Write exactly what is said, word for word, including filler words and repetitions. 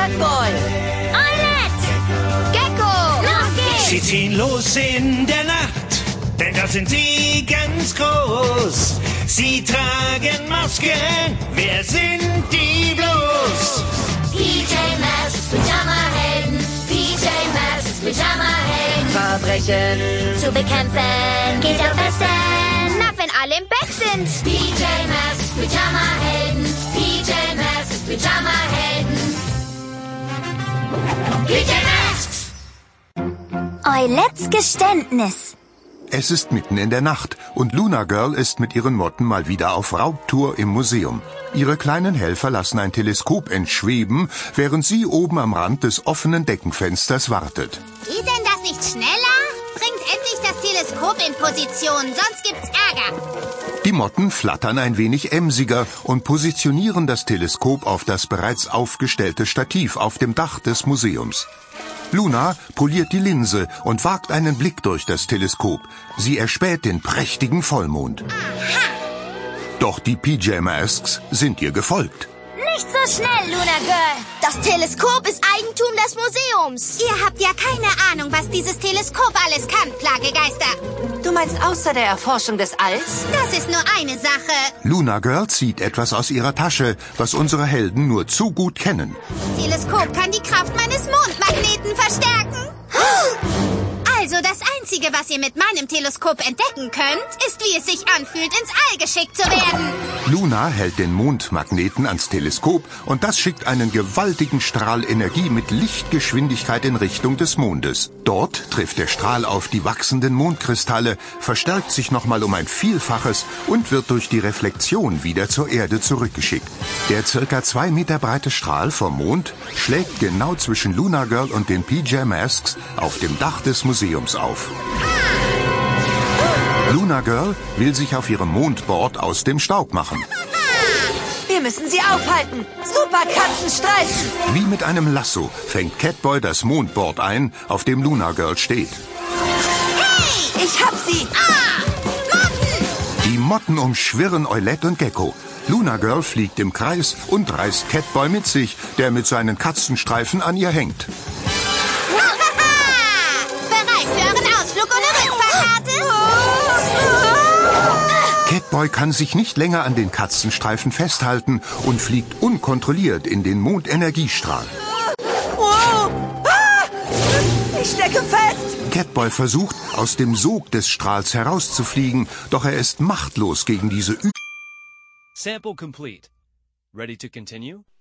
Catboy! Eilert! Gecko! Los geht's! Sie ziehen los in der Nacht, denn da sind sie ganz groß. Sie tragen Masken, wer sind die bloß? P J Masks, Pyjama-Helden, P J Masks, Pyjama-Helden. Verbrechen Zu bekämpfen geht am besten. Na, wenn alle im Bett sind. P J Masks, Pyjama-Helden, P J Masks, Pyjama-Helden. P J Masks! Euletts Geständnis. Es ist mitten in der Nacht und Luna Girl ist mit ihren Motten mal wieder auf Raubtour im Museum. Ihre kleinen Helfer lassen ein Teleskop entschweben, während sie oben am Rand des offenen Deckenfensters wartet. Geht denn das nicht schneller? Bringt endlich das Teleskop in Position, sonst gibt's Ärger. Die Motten flattern ein wenig emsiger und positionieren das Teleskop auf das bereits aufgestellte Stativ auf dem Dach des Museums. Luna poliert die Linse und wagt einen Blick durch das Teleskop. Sie erspäht den prächtigen Vollmond. Aha. Doch die P J Masks sind ihr gefolgt. Nicht so schnell, Luna Girl. Das Teleskop ist Eigentum des Museums. Ihr habt ja keine Ahnung, was dieses Teleskop alles kann, Plagegeister. Du meinst außer der Erforschung des Alls? Das ist nur eine Sache. Luna Girl zieht etwas aus ihrer Tasche, was unsere Helden nur zu gut kennen. Das Teleskop kann die Kraft meines Mondmagneten verstärken. Also das Einzige, was ihr mit meinem Teleskop entdecken könnt, ist, wie es sich anfühlt, ins All geschickt zu werden. Luna hält den Mondmagneten ans Teleskop und das schickt einen gewaltigen Strahl Energie mit Lichtgeschwindigkeit in Richtung des Mondes. Dort trifft der Strahl auf die wachsenden Mondkristalle, verstärkt sich nochmal um ein Vielfaches und wird durch die Reflexion wieder zur Erde zurückgeschickt. Der circa zwei Meter breite Strahl vom Mond schlägt genau zwischen Luna Girl und den P J Masks auf dem Dach des Museums auf. Luna Girl will sich auf ihrem Mondboard aus dem Staub machen. Wir müssen sie aufhalten. Super Katzenstreifen. Wie mit einem Lasso fängt Catboy das Mondboard ein, auf dem Luna Girl steht. Hey! Ich hab sie. Ah! Motten! Die Motten umschwirren Eulett und Gecko. Luna Girl fliegt im Kreis und reißt Catboy mit sich, der mit seinen Katzenstreifen an ihr hängt. Bereit für euren Ausflug ohne Rückfahrkarte? Catboy kann sich nicht länger an den Katzenstreifen festhalten und fliegt unkontrolliert in den Mondenergiestrahl. Wow. Ah! Ich stecke fest. Catboy versucht, aus dem Sog des Strahls herauszufliegen, doch er ist machtlos gegen diese Ü- Sample complete. Ready to continue?